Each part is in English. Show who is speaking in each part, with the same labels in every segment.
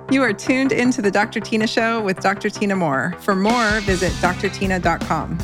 Speaker 1: You are tuned into the Dr. Tina Show with Dr. Tina Moore. For more, visit drtina.com.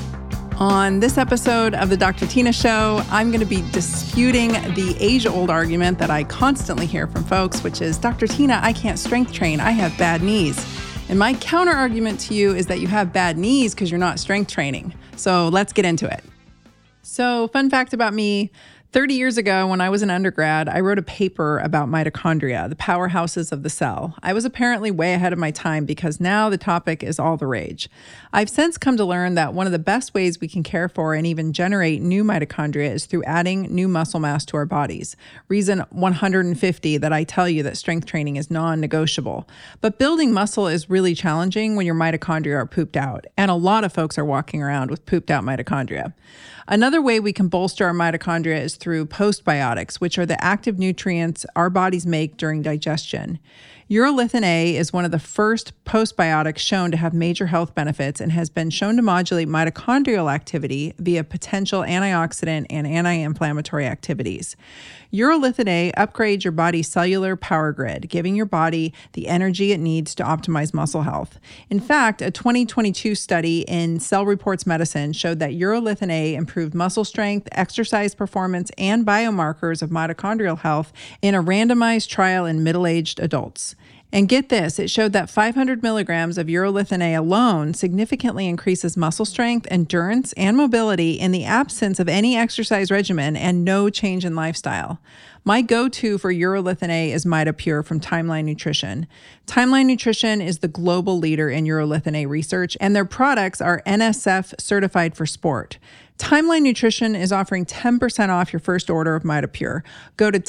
Speaker 1: On this episode of the Dr. Tina Show, I'm going to be disputing the age-old argument that I constantly hear from folks, which is, Dr. Tina, I can't strength train. I have bad knees. And my counter argument to you is that you have bad knees because you're not strength training. So let's get into it. So fun fact about me, 30 years ago, when I was an undergrad, I wrote a paper about mitochondria, the powerhouses of the cell. I was apparently way ahead of my time because now the topic is all the rage. I've since come to learn that one of the best ways we can care for and even generate new mitochondria is through adding new muscle mass to our bodies. Reason 150 that I tell you that strength training is non-negotiable. But building muscle is really challenging when your mitochondria are pooped out, and a lot of folks are walking around with pooped out mitochondria. Another way we can bolster our mitochondria is through postbiotics, which are the active nutrients our bodies make during digestion. Urolithin A is one of the first postbiotics shown to have major health benefits and has been shown to modulate mitochondrial activity via potential antioxidant and anti-inflammatory activities. Urolithin A upgrades your body's cellular power grid, giving your body the energy it needs to optimize muscle health. In fact, a 2022 study in Cell Reports Medicine showed that urolithin A improved muscle strength, exercise performance, and biomarkers of mitochondrial health in a randomized trial in middle-aged adults. And get this, it showed that 500 milligrams of urolithin A alone significantly increases muscle strength, endurance, and mobility in the absence of any exercise regimen and no change in lifestyle. My go-to for urolithin A is MitoPure from Timeline Nutrition. Timeline Nutrition is the global leader in urolithin A research, and their products are NSF certified for sport. Timeline Nutrition is offering 10% off your first order of MitoPure. Go to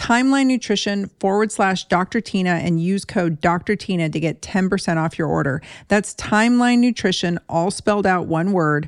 Speaker 1: timelinenutrition.com/Dr. Tina and use code Dr. Tina to get 10% off your order. That's Timeline Nutrition, all spelled out one word,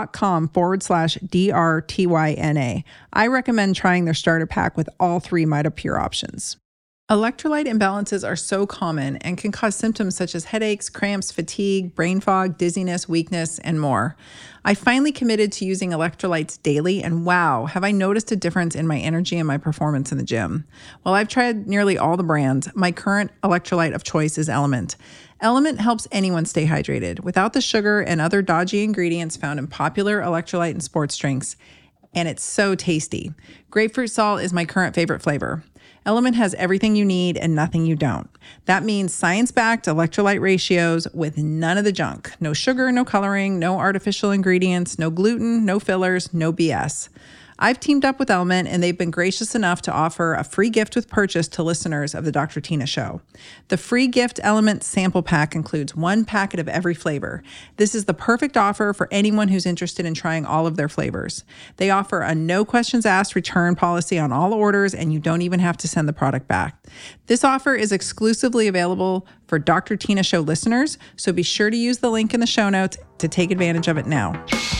Speaker 1: .com/DRTYNA. I recommend trying their starter pack with all three MitoPure options. Electrolyte imbalances are so common and can cause symptoms such as headaches, cramps, fatigue, brain fog, dizziness, weakness, and more. I finally committed to using electrolytes daily, and wow, have I noticed a difference in my energy and my performance in the gym. While I've tried nearly all the brands, my current electrolyte of choice is Element. Element helps anyone stay hydrated without the sugar and other dodgy ingredients found in popular electrolyte and sports drinks, and it's so tasty. Grapefruit salt is my current favorite flavor. Element has everything you need and nothing you don't. That means science-backed electrolyte ratios with none of the junk. No sugar, no coloring, no artificial ingredients, no gluten, no fillers, no BS. I've teamed up with Element, and they've been gracious enough to offer a free gift with purchase to listeners of the Dr. Tina Show. The free gift Element sample pack includes 1 packet of every flavor. This is the perfect offer for anyone who's interested in trying all of their flavors. They offer a no questions asked return policy on all orders, and you don't even have to send the product back. This offer is exclusively available for Dr. Tina Show listeners, so be sure to use the link in the show notes to take advantage of it now.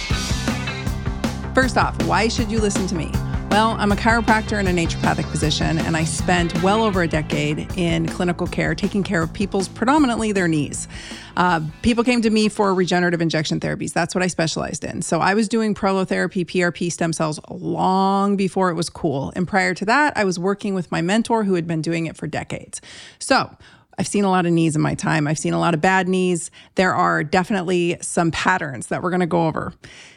Speaker 1: First off, why should you listen to me? Well, I'm a chiropractor and a naturopathic physician, and I spent well over a decade in clinical care taking care of people's, predominantly their knees. People came to me for regenerative injection therapies. That's what I specialized in. So I was doing prolotherapy, PRP, stem cells long before it was cool. And prior to that, I was working with my mentor who had been doing it for decades. So I've seen a lot of knees in my time. I've seen a lot of bad knees. There are definitely some patterns that we're going to go over.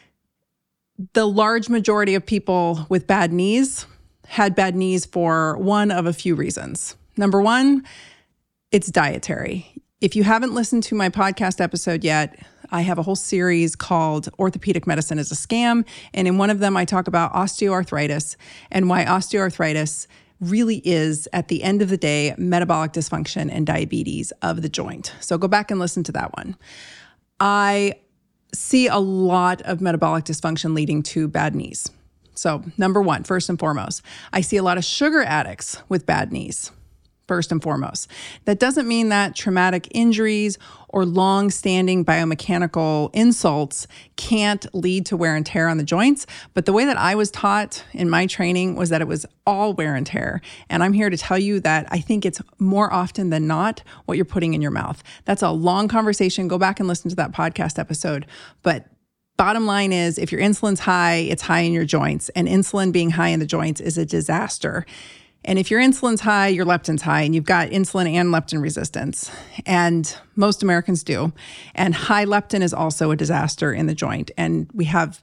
Speaker 1: The large majority of people with bad knees had bad knees for one of a few reasons. Number one, it's dietary. If you haven't listened to my podcast episode yet, I have a whole series called Orthopedic Medicine is a Scam. And in one of them, I talk about osteoarthritis and why osteoarthritis really is, at the end of the day, metabolic dysfunction and diabetes of the joint. So go back and listen to that one. I see a lot of metabolic dysfunction leading to bad knees. So number one, first and foremost, I see a lot of sugar addicts with bad knees. First and foremost. That doesn't mean that traumatic injuries or long-standing biomechanical insults can't lead to wear and tear on the joints. But the way that I was taught in my training was that it was all wear and tear. And I'm here to tell you that I think it's more often than not what you're putting in your mouth. That's a long conversation. Go back and listen to that podcast episode. But bottom line is, if your insulin's high, it's high in your joints. And insulin being high in the joints is a disaster. And if your insulin's high, your leptin's high, and you've got insulin and leptin resistance. And most Americans do. And high leptin is also a disaster in the joint. And we have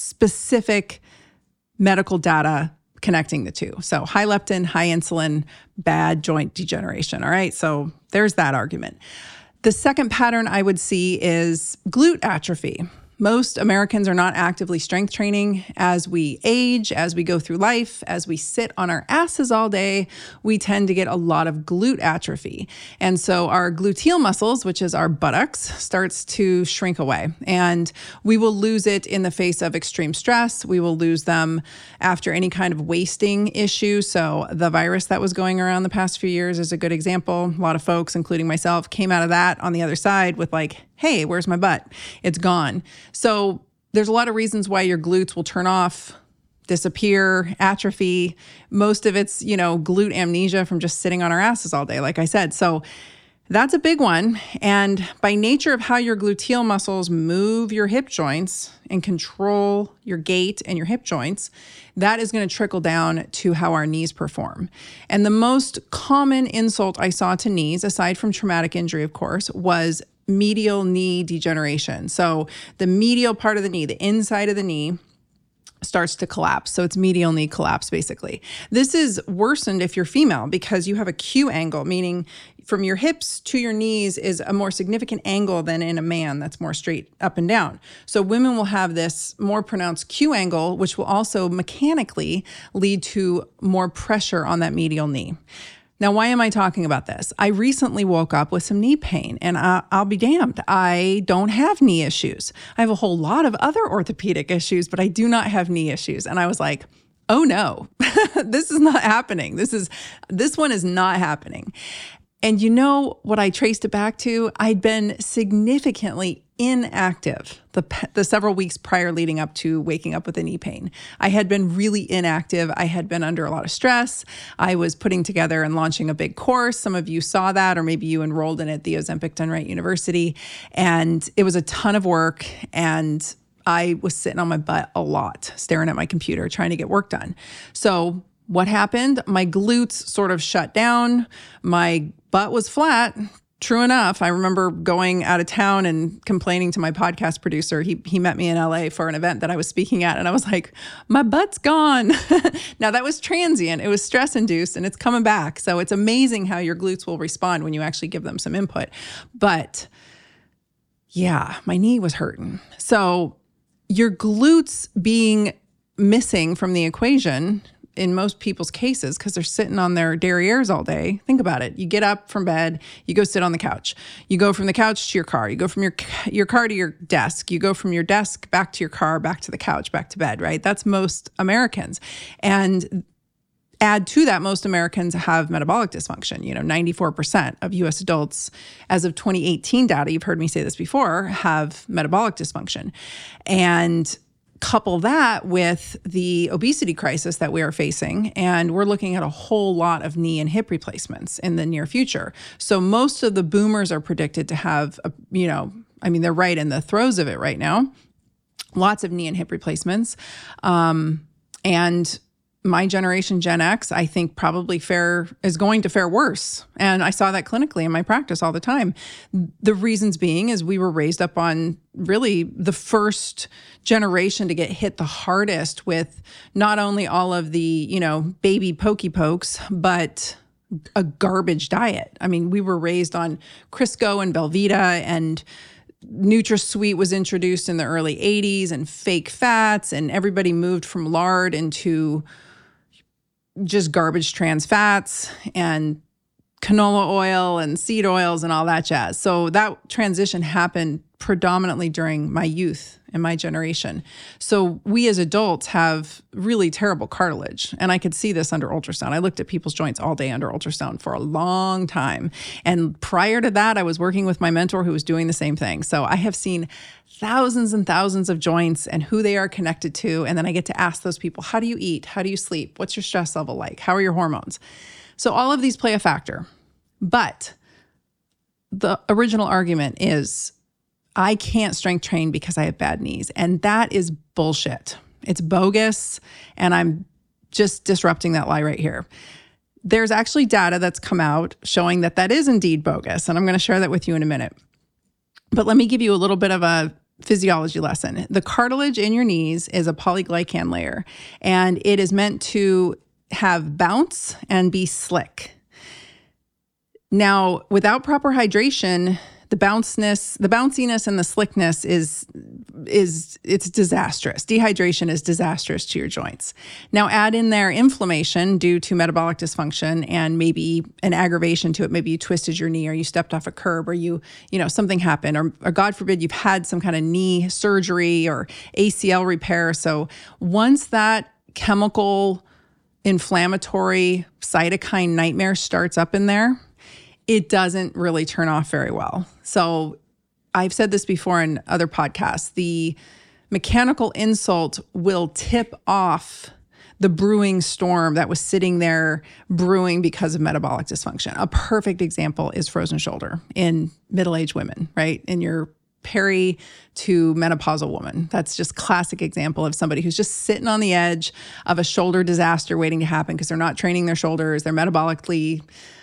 Speaker 1: specific medical data connecting the two. So high leptin, high insulin, bad joint degeneration. All right. So there's that argument. The second pattern I would see is glute atrophy. Most Americans are not actively strength training. As we age, as we go through life, as we sit on our asses all day, we tend to get a lot of glute atrophy. And so our gluteal muscles, which is our buttocks, starts to shrink away. And we will lose it in the face of extreme stress. We will lose them after any kind of wasting issue. So the virus that was going around the past few years is a good example. A lot of folks, including myself, came out of that on the other side with like, hey, where's my butt? It's gone. So there's a lot of reasons why your glutes will turn off, disappear, atrophy. Most of it's, glute amnesia from just sitting on our asses all day, like I said. So that's a big one. And by nature of how your gluteal muscles move your hip joints and control your gait and your hip joints, that is going to trickle down to how our knees perform. And the most common insult I saw to knees, aside from traumatic injury, of course, was medial knee degeneration. So the medial part of the knee, the inside of the knee, starts to collapse. So it's medial knee collapse, basically. This is worsened if you're female because you have a Q angle, meaning from your hips to your knees is a more significant angle than in a man that's more straight up and down. So women will have this more pronounced Q angle, which will also mechanically lead to more pressure on that medial knee. Now, why am I talking about this? I recently woke up with some knee pain, and I'll be damned. I don't have knee issues. I have a whole lot of other orthopedic issues, but I do not have knee issues. And I was like, oh no, this is not happening. This one is not happening. And you know what I traced it back to? I'd been significantly inactive the several weeks prior leading up to waking up with the knee pain. I had been really inactive. I had been under a lot of stress. I was putting together and launching a big course. Some of you saw that, or maybe you enrolled in it, the Ozempic Done Right University. And it was a ton of work. And I was sitting on my butt a lot, staring at my computer, trying to get work done. So what happened? My glutes sort of shut down. My butt was flat. True enough, I remember going out of town and complaining to my podcast producer. He met me in LA for an event that I was speaking at, and I was like, my butt's gone. Now, that was transient. It was stress-induced, and it's coming back. So it's amazing how your glutes will respond when you actually give them some input. But yeah, my knee was hurting. So your glutes being missing from the equation in most people's cases, because they're sitting on their derrieres all day. Think about it. You get up from bed, you go sit on the couch. You go from the couch to your car. You go from your car to your desk. You go from your desk back to your car, back to the couch, back to bed, right? That's most Americans. And add to that, most Americans have metabolic dysfunction. 94% of US adults, as of 2018 data, you've heard me say this before, have metabolic dysfunction. And couple that with the obesity crisis that we are facing, and we're looking at a whole lot of knee and hip replacements in the near future. So most of the boomers are predicted to have, they're right in the throes of it right now. Lots of knee and hip replacements. And my generation, Gen X, I think probably is going to fare worse. And I saw that clinically in my practice all the time. The reasons being is we were raised up on really the first generation to get hit the hardest with not only all of the, baby pokey pokes, but a garbage diet. I mean, we were raised on Crisco and Belvita, and NutraSweet was introduced in the early 80s, and fake fats, and everybody moved from lard into just garbage trans fats and canola oil and seed oils and all that jazz. So that transition happened predominantly during my youth and my generation. So we as adults have really terrible cartilage. And I could see this under ultrasound. I looked at people's joints all day under ultrasound for a long time. And prior to that, I was working with my mentor who was doing the same thing. So I have seen thousands and thousands of joints and who they are connected to. And then I get to ask those people, how do you eat? How do you sleep? What's your stress level like? How are your hormones? So all of these play a factor. But the original argument is, I can't strength train because I have bad knees. And that is bullshit. It's bogus. And I'm just disrupting that lie right here. There's actually data that's come out showing that that is indeed bogus. And I'm going to share that with you in a minute. But let me give you a little bit of a physiology lesson. The cartilage in your knees is a polyglycan layer, and it is meant to have bounce and be slick. Now, without proper hydration, the bounciness and the slickness it's disastrous. Dehydration is disastrous to your joints. Now add in there inflammation due to metabolic dysfunction and maybe an aggravation to it. Maybe you twisted your knee or you stepped off a curb or something happened or God forbid you've had some kind of knee surgery or ACL repair. So once that chemical inflammatory cytokine nightmare starts up in there, it doesn't really turn off very well. So I've said this before in other podcasts, the mechanical insult will tip off the brewing storm that was sitting there brewing because of metabolic dysfunction. A perfect example is frozen shoulder in middle-aged women, right? In your peri to menopausal woman. That's just classic example of somebody who's just sitting on the edge of a shoulder disaster waiting to happen because they're not training their shoulders, they're metabolically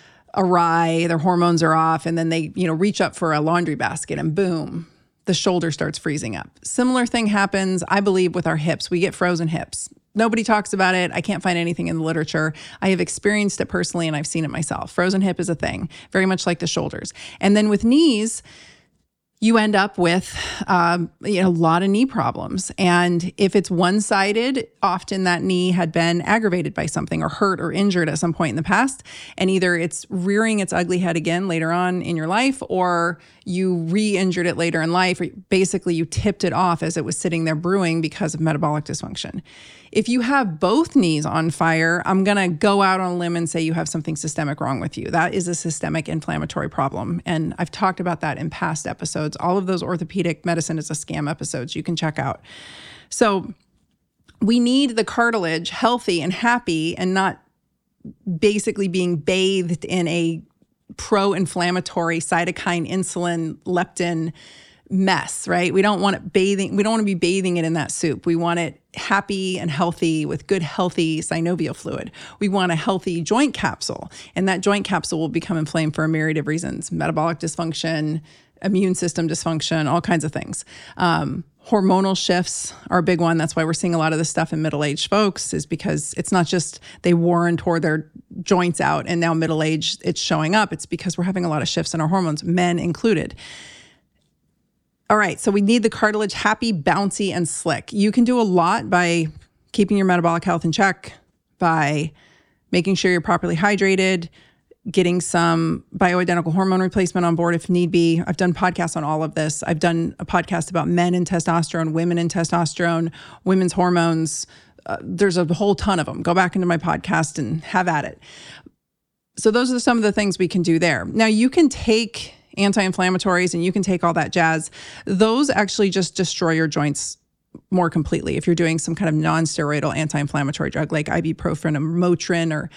Speaker 1: awry, their hormones are off, and then they, reach up for a laundry basket and boom, the shoulder starts freezing up. Similar thing happens, I believe, with our hips. We get frozen hips. Nobody talks about it. I can't find anything in the literature. I have experienced it personally and I've seen it myself. Frozen hip is a thing, very much like the shoulders. And then with knees, you end up with a lot of knee problems. And if it's one-sided, often that knee had been aggravated by something or hurt or injured at some point in the past. And either it's rearing its ugly head again later on in your life, or you re-injured it later in life, or basically you tipped it off as it was sitting there brewing because of metabolic dysfunction. If you have both knees on fire, I'm going to go out on a limb and say you have something systemic wrong with you. That is a systemic inflammatory problem. And I've talked about that in past episodes. All of those orthopedic medicine is a scam episodes you can check out. So we need the cartilage healthy and happy and not basically being bathed in a pro-inflammatory cytokine, insulin, leptin mess, right? We don't want to be bathing it in that soup. We want it happy and healthy with good, healthy synovial fluid. We want a healthy joint capsule, and that joint capsule will become inflamed for a myriad of reasons: metabolic dysfunction, immune system dysfunction, all kinds of things. Hormonal shifts are a big one. That's why we're seeing a lot of this stuff in middle-aged folks, is because it's not just they wore and tore their joints out and now middle-aged it's showing up. It's because we're having a lot of shifts in our hormones, men included. All right, so we need the cartilage happy, bouncy, and slick. You can do a lot by keeping your metabolic health in check, by making sure you're properly hydrated, getting some bioidentical hormone replacement on board if need be. I've done podcasts on all of this. I've done a podcast about men and testosterone, women and testosterone, women's hormones. There's a whole ton of them. Go back into my podcast and have at it. So those are some of the things we can do there. Now, you can take anti-inflammatories and you can take all that jazz. Those actually just destroy your joints more completely. If you're doing some kind of non-steroidal anti-inflammatory drug like ibuprofen or Motrin or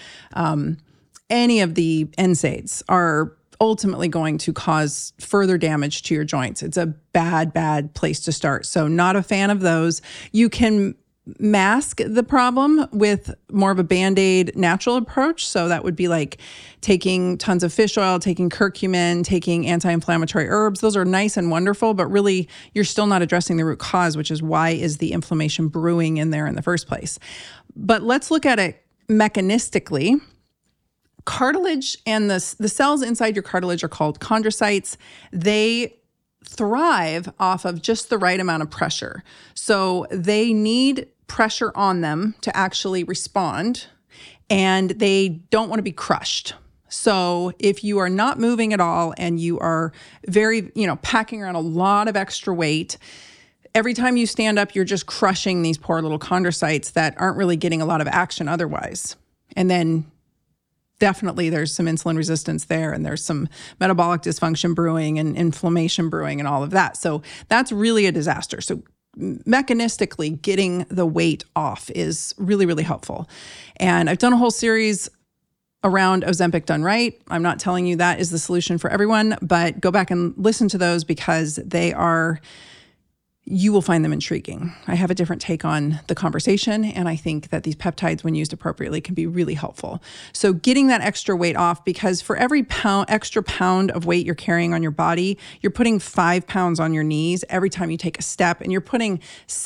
Speaker 1: any of the NSAIDs are ultimately going to cause further damage to your joints. It's a bad, bad place to start. So not a fan of those. You can mask the problem with more of a Band-Aid natural approach. So that would be like taking tons of fish oil, taking curcumin, taking anti-inflammatory herbs. Those are nice and wonderful, but really you're still not addressing the root cause, which is why is the inflammation brewing in there in the first place. But let's look at it mechanistically. Cartilage and the cells inside your cartilage are called chondrocytes. They thrive off of just the right amount of pressure. So they need pressure on them to actually respond, and they don't want to be crushed. So if you are not moving at all and you are very, packing around a lot of extra weight, every time you stand up, you're just crushing these poor little chondrocytes that aren't really getting a lot of action otherwise. And then definitely there's some insulin resistance there, and there's some metabolic dysfunction brewing and inflammation brewing and all of that. So that's really a disaster. So mechanistically, getting the weight off is really, really helpful. And I've done a whole series around Ozempic done right. I'm not telling you that is the solution for everyone, but go back and listen to those because they are you will find them intriguing. I have a different take on the conversation, and I think that these peptides, when used appropriately, can be really helpful. So getting that extra weight off, because for every extra pound of weight you're carrying on your body, you're putting 5 pounds on your knees every time you take a step, and you're putting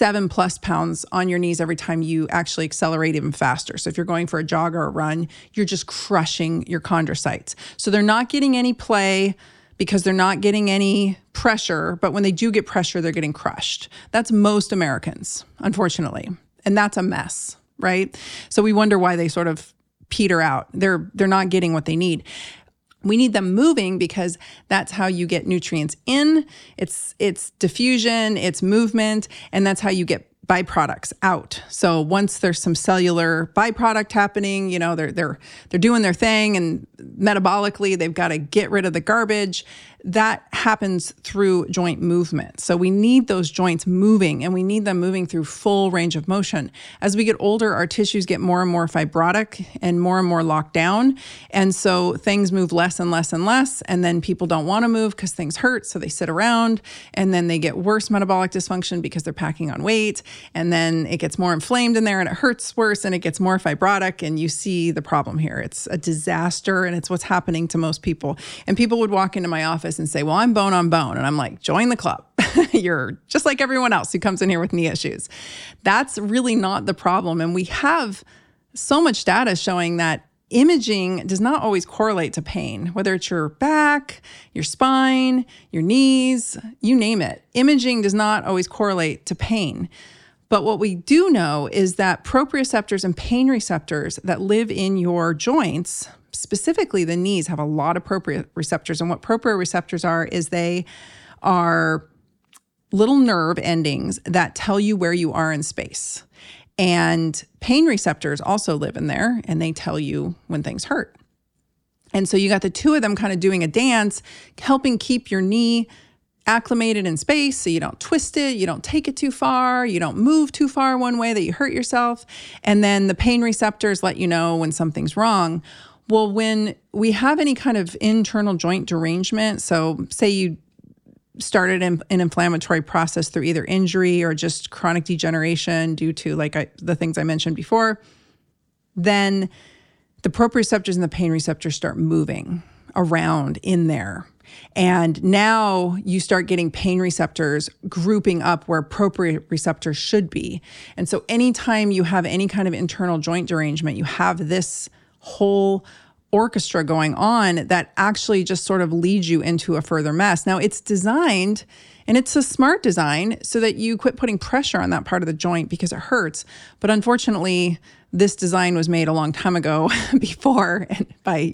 Speaker 1: 7+ pounds on your knees every time you actually accelerate even faster. So if you're going for a jog or a run, you're just crushing your chondrocytes. So they're not getting any play because they're not getting any pressure, but when they do get pressure, they're getting crushed. That's most Americans, unfortunately. And that's a mess, right? So we wonder why they sort of peter out. They're not getting what they need. We need them moving because that's how you get nutrients in. It's diffusion, it's movement, and that's how you get byproducts out. So once there's some cellular byproduct happening, they're doing their thing, and metabolically they've got to get rid of the garbage. That happens through joint movement. So we need those joints moving, and we need them moving through full range of motion. As we get older, our tissues get more and more fibrotic and more locked down. And so things move less and less and less. And then people don't want to move because things hurt. So they sit around, and then they get worse metabolic dysfunction because they're packing on weight. And then it gets more inflamed in there, and it hurts worse, and it gets more fibrotic. And you see the problem here. It's a disaster, and it's what's happening to most people. And people would walk into my office and say, well, I'm bone on bone. And I'm like, join the club. You're just like everyone else who comes in here with knee issues. That's really not the problem. And we have so much data showing that imaging does not always correlate to pain, whether it's your back, your spine, your knees, you name it. Imaging does not always correlate to pain. But what we do know is that proprioceptors and pain receptors that live in your joints, specifically the knees, have a lot of proprioceptors. And what proprioceptors are is they are little nerve endings that tell you where you are in space. And pain receptors also live in there, and they tell you when things hurt. And so you got the two of them kind of doing a dance, helping keep your knee acclimated in space so you don't twist it, you don't take it too far, you don't move too far one way that you hurt yourself. And then the pain receptors let you know when something's wrong. Well, when we have any kind of internal joint derangement, so say you started an inflammatory process through either injury or just chronic degeneration due to the things I mentioned before, then the proprioceptors and the pain receptors start moving around in there. And now you start getting pain receptors grouping up where proprioceptors should be. And so anytime you have any kind of internal joint derangement, you have this whole orchestra going on that actually just sort of leads you into a further mess. Now, it's designed, and it's a smart design, so that you quit putting pressure on that part of the joint because it hurts. But unfortunately, this design was made a long time ago before, and by,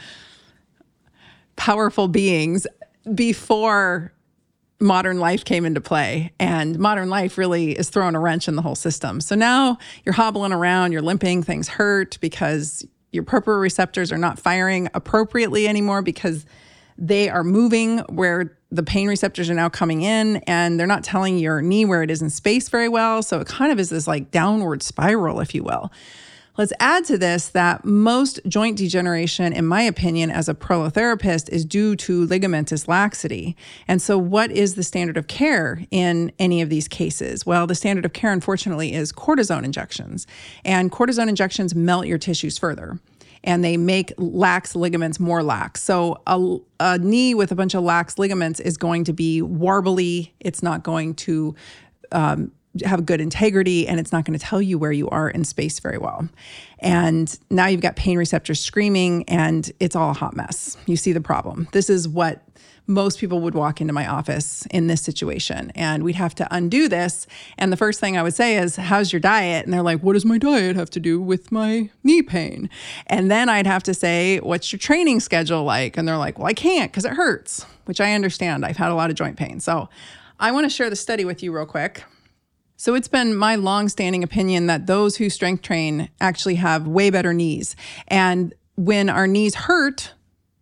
Speaker 1: powerful beings before modern life came into play. And modern life really is throwing a wrench in the whole system. So now you're hobbling around, you're limping, things hurt because your proprioceptors are not firing appropriately anymore because they are moving where the pain receptors are now coming in, and they're not telling your knee where it is in space very well. So it kind of is this downward spiral, if you will. Let's add to this that most joint degeneration, in my opinion, as a prolotherapist, is due to ligamentous laxity. And so what is the standard of care in any of these cases? Well, the standard of care, unfortunately, is cortisone injections. And cortisone injections melt your tissues further, and they make lax ligaments more lax. So a knee with a bunch of lax ligaments is going to be warbly. It's not going to have good integrity, and it's not going to tell you where you are in space very well. And now you've got pain receptors screaming, and it's all a hot mess. You see the problem. This is what most people would walk into my office in this situation, and we'd have to undo this. And the first thing I would say is, how's your diet? And they're like, what does my diet have to do with my knee pain? And then I'd have to say, what's your training schedule like? And they're like, well, I can't because it hurts, which I understand. I've had a lot of joint pain. So I want to share the study with you real quick. So it's been my long-standing opinion that those who strength train actually have way better knees. And when our knees hurt,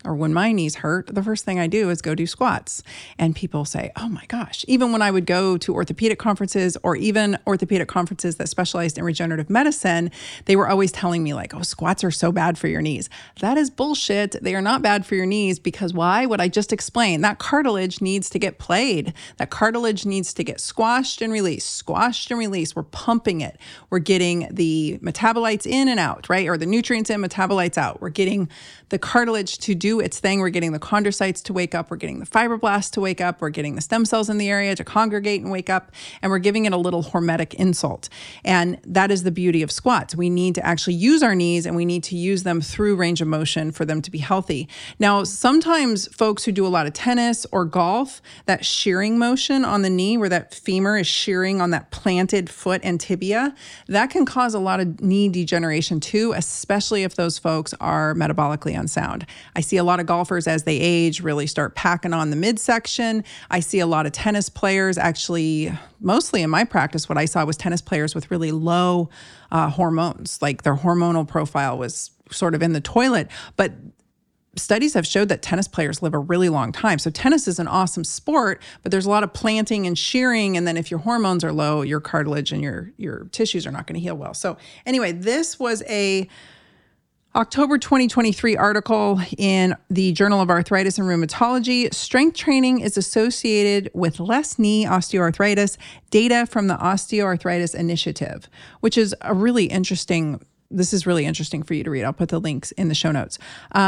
Speaker 1: or when my knees hurt, the first thing I do is go do squats. And people say, oh my gosh, even when I would go to orthopedic conferences or even orthopedic conferences that specialized in regenerative medicine, they were always telling me like, oh, squats are so bad for your knees. That is bullshit. They are not bad for your knees because why? What I just explained, that cartilage needs to get played. That cartilage needs to get squashed and released, squashed and released. We're pumping it. We're getting the metabolites in and out, right? Or the nutrients in, metabolites out. We're getting the cartilage to do its thing. We're getting the chondrocytes to wake up. We're getting the fibroblasts to wake up. We're getting the stem cells in the area to congregate and wake up. And we're giving it a little hormetic insult. And that is the beauty of squats. We need to actually use our knees and we need to use them through range of motion for them to be healthy. Now, sometimes folks who do a lot of tennis or golf, that shearing motion on the knee where that femur is shearing on that planted foot and tibia, that can cause a lot of knee degeneration too, especially if those folks are metabolically unsound. I see a lot of golfers as they age really start packing on the midsection. I see a lot of tennis players actually, mostly in my practice, what I saw was tennis players with really low hormones, like their hormonal profile was sort of in the toilet. But studies have showed that tennis players live a really long time. So tennis is an awesome sport, but there's a lot of planting and shearing. And then if your hormones are low, your cartilage and your tissues are not going to heal well. So anyway, this was a October 2023 article in the Journal of Arthritis and Rheumatology. Strength training is associated with less knee osteoarthritis, data from the Osteoarthritis Initiative, which is a really interesting, this is really interesting for you to read. I'll put the links in the show notes.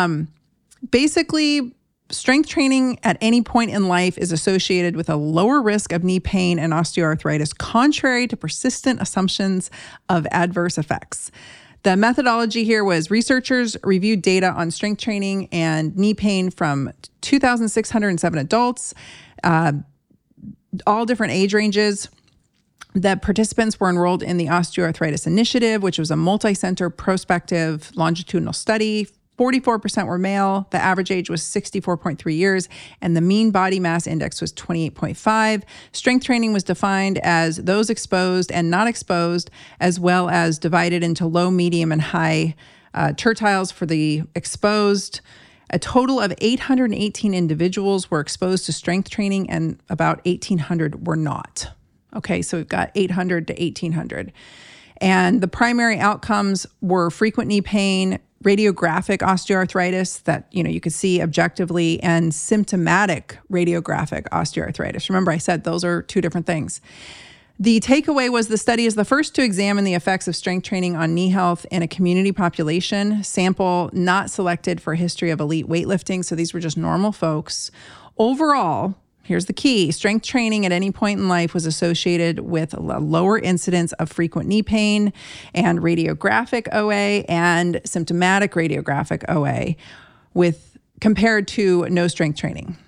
Speaker 1: Basically, strength training at any point in life is associated with a lower risk of knee pain and osteoarthritis, contrary to persistent assumptions of adverse effects. The methodology here was researchers reviewed data on strength training and knee pain from 2,607 adults, all different age ranges. The participants were enrolled in the Osteoarthritis Initiative, which was a multi-center prospective longitudinal study. 44% were male, the average age was 64.3 years, and the mean body mass index was 28.5. Strength training was defined as those exposed and not exposed, as well as divided into low, medium, and high tertiles for the exposed. A total of 818 individuals were exposed to strength training, and about 1,800 were not. Okay, so we've got 800 to 1,800. And the primary outcomes were frequent knee pain, radiographic osteoarthritis that, you could see objectively, and symptomatic radiographic osteoarthritis. Remember, I said those are two different things. The takeaway was the study is the first to examine the effects of strength training on knee health in a community population, sample not selected for a history of elite weightlifting. So these were just normal folks. Overall, here's the key. Strength training at any point in life was associated with a lower incidence of frequent knee pain and radiographic OA and symptomatic radiographic OA compared to no strength training.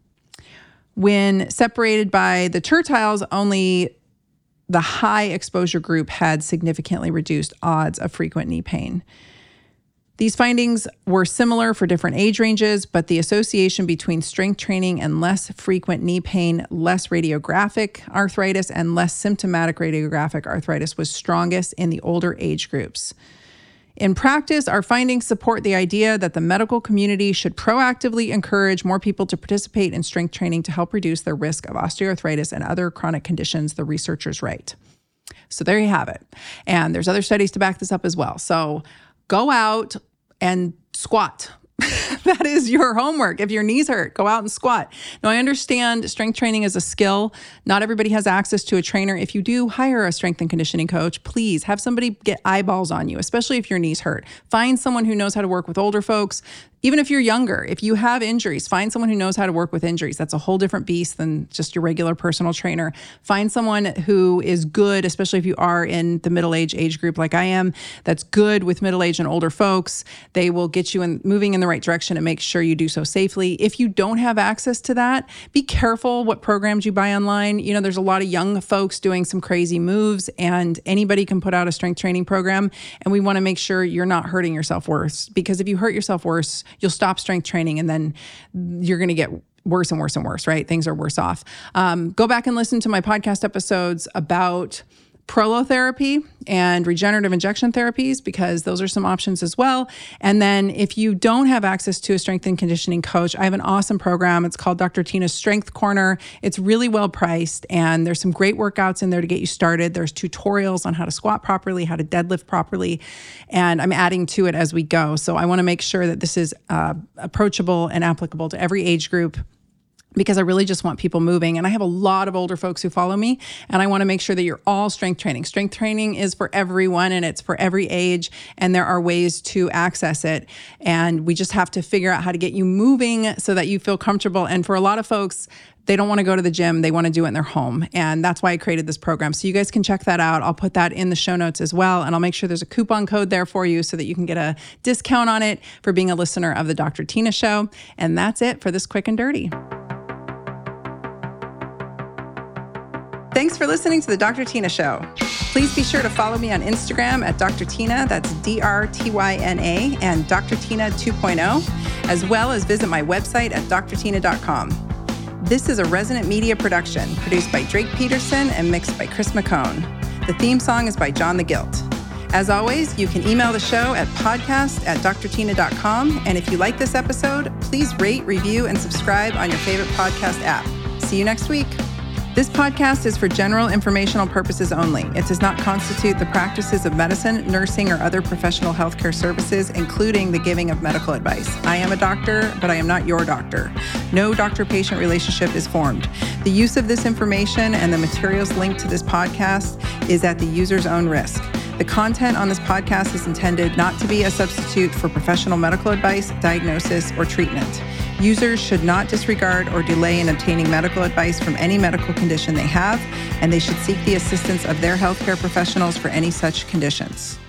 Speaker 1: When separated by the tertiles, only the high exposure group had significantly reduced odds of frequent knee pain. These findings were similar for different age ranges, but the association between strength training and less frequent knee pain, less radiographic arthritis, and less symptomatic radiographic arthritis was strongest in the older age groups. In practice, our findings support the idea that the medical community should proactively encourage more people to participate in strength training to help reduce their risk of osteoarthritis and other chronic conditions, the researchers write. So there you have it. And there's other studies to back this up as well. So go out and squat. That is your homework. If your knees hurt, go out and squat. Now, I understand strength training is a skill. Not everybody has access to a trainer. If you do hire a strength and conditioning coach, please have somebody get eyeballs on you, especially if your knees hurt. Find someone who knows how to work with older folks. Even if you're younger, if you have injuries, find someone who knows how to work with injuries. That's a whole different beast than just your regular personal trainer. Find someone who is good, especially if you are in the middle-aged age group like I am, that's good with middle-aged and older folks. They will get you moving in the right direction and make sure you do so safely. If you don't have access to that, be careful what programs you buy online. There's a lot of young folks doing some crazy moves, and anybody can put out a strength training program, and we want to make sure you're not hurting yourself worse, because if you hurt yourself worse, you'll stop strength training and then you're going to get worse and worse and worse, right? Things are worse off. Go back and listen to my podcast episodes about prolotherapy and regenerative injection therapies, because those are some options as well. And then if you don't have access to a strength and conditioning coach, I have an awesome program. It's called Dr. Tina's Strength Corner. It's really well priced, and there's some great workouts in there to get you started. There's tutorials on how to squat properly, how to deadlift properly, and I'm adding to it as we go. So I want to make sure that this is approachable and applicable to every age group, because I really just want people moving. And I have a lot of older folks who follow me, and I want to make sure that you're all strength training. Strength training is for everyone, and it's for every age, and there are ways to access it. And we just have to figure out how to get you moving so that you feel comfortable. And for a lot of folks, they don't want to go to the gym. They want to do it in their home. And that's why I created this program. So you guys can check that out. I'll put that in the show notes as well. And I'll make sure there's a coupon code there for you so that you can get a discount on it for being a listener of the Dr. Tina Show. And that's it for this quick and dirty. Thanks for listening to the Dr. Tina Show. Please be sure to follow me on Instagram at Dr. Tina, that's DRTYNA, and Dr. Tina 2.0, as well as visit my website at drtina.com. This is a Resonant Media production, produced by Drake Peterson and mixed by Chris McCone. The theme song is by John the Guilt. As always, you can email the show at podcast@drtina.com. And if you like this episode, please rate, review, and subscribe on your favorite podcast app. See you next week. This podcast is for general informational purposes only. It does not constitute the practices of medicine, nursing, or other professional healthcare services, including the giving of medical advice. I am a doctor, but I am not your doctor. No doctor-patient relationship is formed. The use of this information and the materials linked to this podcast is at the user's own risk. The content on this podcast is intended not to be a substitute for professional medical advice, diagnosis, or treatment. Users should not disregard or delay in obtaining medical advice from any medical condition they have, and they should seek the assistance of their healthcare professionals for any such conditions.